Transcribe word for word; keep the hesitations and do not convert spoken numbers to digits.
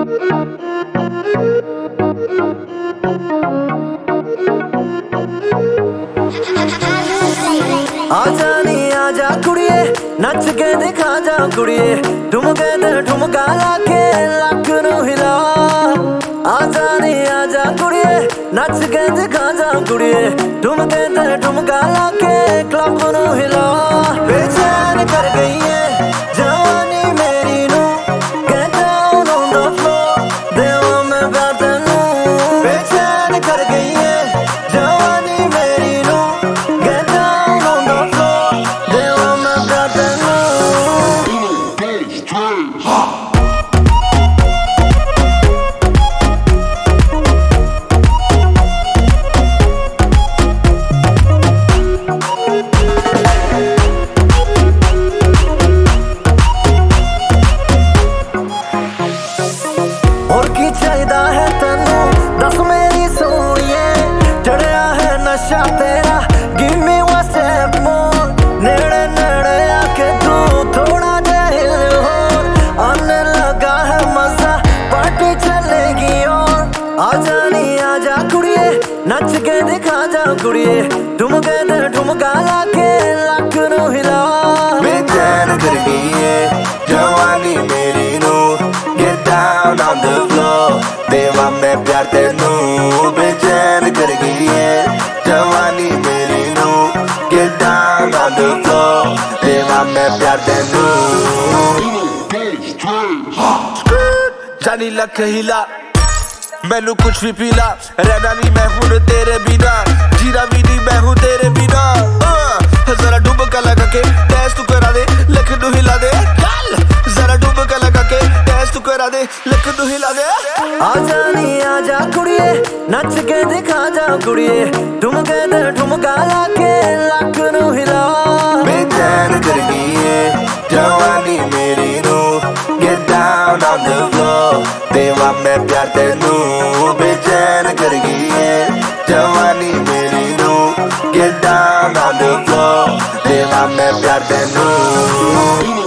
आजा नी आजा कुड़िए नच के दिखा जा कुड़िए ठुमके ते ठुमका लाके लक नू हिला। आजा नी आजा कुड़िए नच के दिखा जा कुड़िए ठुमके ते ठुमका लाके क्लब नू हिला। बेचैन कर गई है जवानी मेरी नू get down on the floor देवा मैं प्यार तेनू। बेचैन कर गई है जवानी मेरी नू get down on the floor देवा मैं प्यार तेनू। और की चाहिदा है तेनू दस मेरी सोनिए चढ़िया है नशा तेरा give me one step more. नेड़े नेड़े आके तू थोड़ा जहिल हो आने लगा है मजा पार्टी चलेगी और। आजा नी आजा कुड़िए नच के दिखा जा कुड़िए ठुमके ते ठुमका लाके लक नू हिला। बेचैन कर गई है जवानी मेरी नू get down on the floor देवा मैं प्यार तेनू। बेचैन कर गई है जवानी मेरी नू get down on the floor देवा मैं प्यार तेनू। जानी लख हिला मैनू कुछ भी पीला रहना नहीं मैं हूं तेरे बिना जीना भी नहीं मैं हूं तेरे बिना। जरा डुबका लगा के डैश तू करा दे लख नू हिला दे चल जरा डुबका लगा के डैश तू करा दे लख नू हिला दे। आजा नी आजा कुड़िए नच के दिखा जा कुड़िए ठुमके ते ठुमका लाके लक नू हिला। बेचैन कर गई है जवानी मेरी नू get down on the floor देवा मैं प्यार तेनू। बेचैन कर गई है जवानी मेरी नू get down on the floor देवा मैं प्यार तेनू।